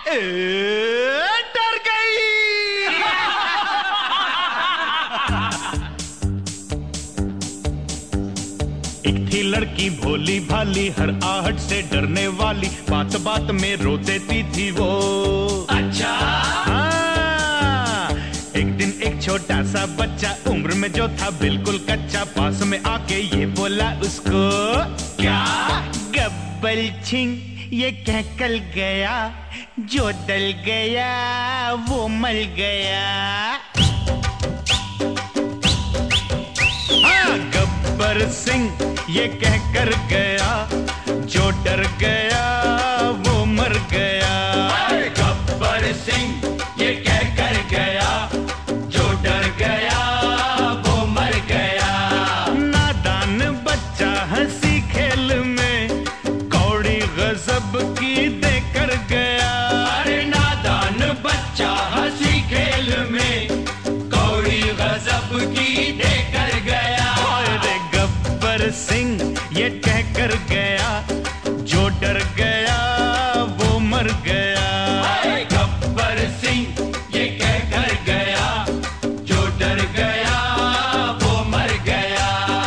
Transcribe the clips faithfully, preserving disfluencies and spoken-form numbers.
डर गई। एक थी लड़की भोली भाली, हर आहट से डरने वाली, बात बात में रो देती थी वो। अच्छा हाँ, एक दिन एक छोटा सा बच्चा उम्र में जो था बिल्कुल कच्चा, पास में आके ये बोला उसको, क्या? गब्बल छिंग ये कह कल गया, जो डल गया वो मल गया। हाँ, गब्बर सिंह ये कह कर गया, जो डर गया वो मर गया। गब्बर सिंह ये कह कर गया, जो डर गया वो मर गया। नादान बच्चा हंसी खेल में कौड़ी गजब की देकर गया। अरे नादान बच्चा हंसी खेल में कौड़ी गजब की देकर गया। अरे गब्बर सिंह ये कह कर गया, जो डर गया वो मर गया। अरे गब्बर सिंह ये कह कर गया, जो डर गया वो मर गया।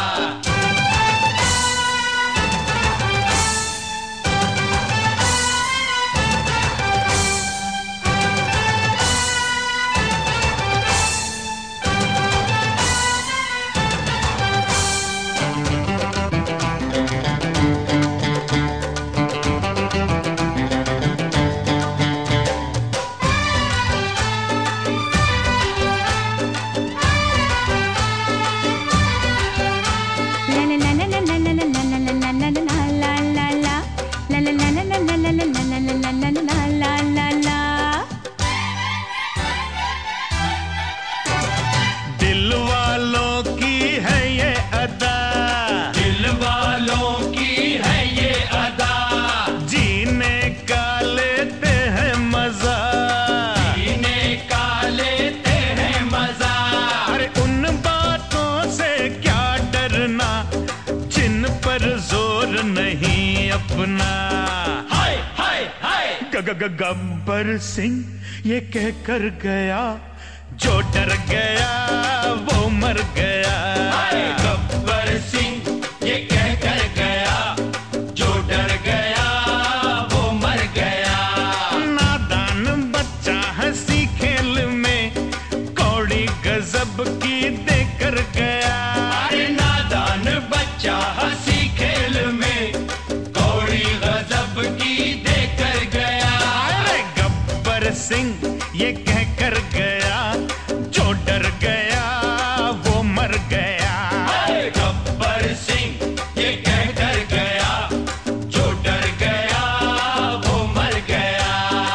दिल वालों की है ये अदा, दिल वालों की है ये अदा, जीने का लेते हैं मजा, जीने का लेते हैं मजा। अरे उन बातों से क्या डरना जिन पर जोर नहीं अपना। हाय हाय हाय ग- ग- ग- गब्बर सिंह ये कह कर गया, जो डर गया वो मर गया। हाय गब्बर सिंह ये कह कर गया, जो डर गया वो मर गया। नादान बच्चा हंसी खेल में कौड़ी गजब की देकर गया। अरे नादान बच्चा हंसी खेल में कौड़ी गजब की देकर गया। अरे गब्बर सिंह ये कह कर गया, जो डर गया वो मर गया। हाय गब्बर सिंह ये कह कर गया, जो डर गया वो मर गया।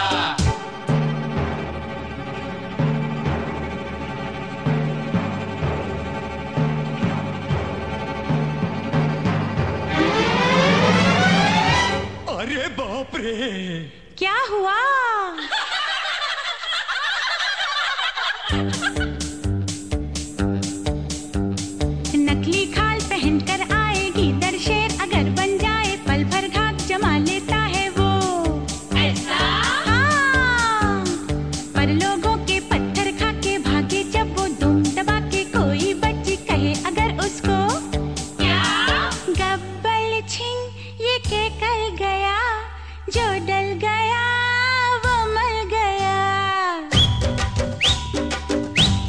अरे बाप रे, क्या हुआ? नकली खाल पहनकर आएगी दरशेर, अगर बन जाए पल भर घात जमा लेता है वो। ऐसा? हाँ, पर लोगों के पत्थर खा के भागे जब वो, दुम दबा के कोई बच्ची कहे अगर उसको, क्या? गब्बर सिंह ये कह कर गया, जो डल गया वो मर गया।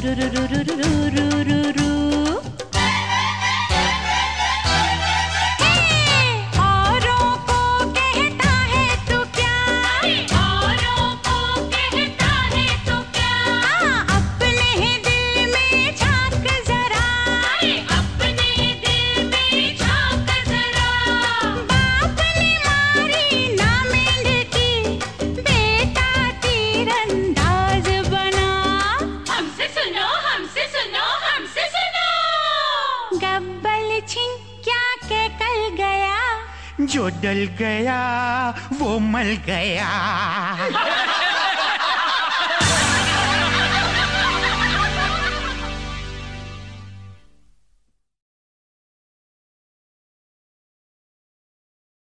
जो डल गया वो मल गया।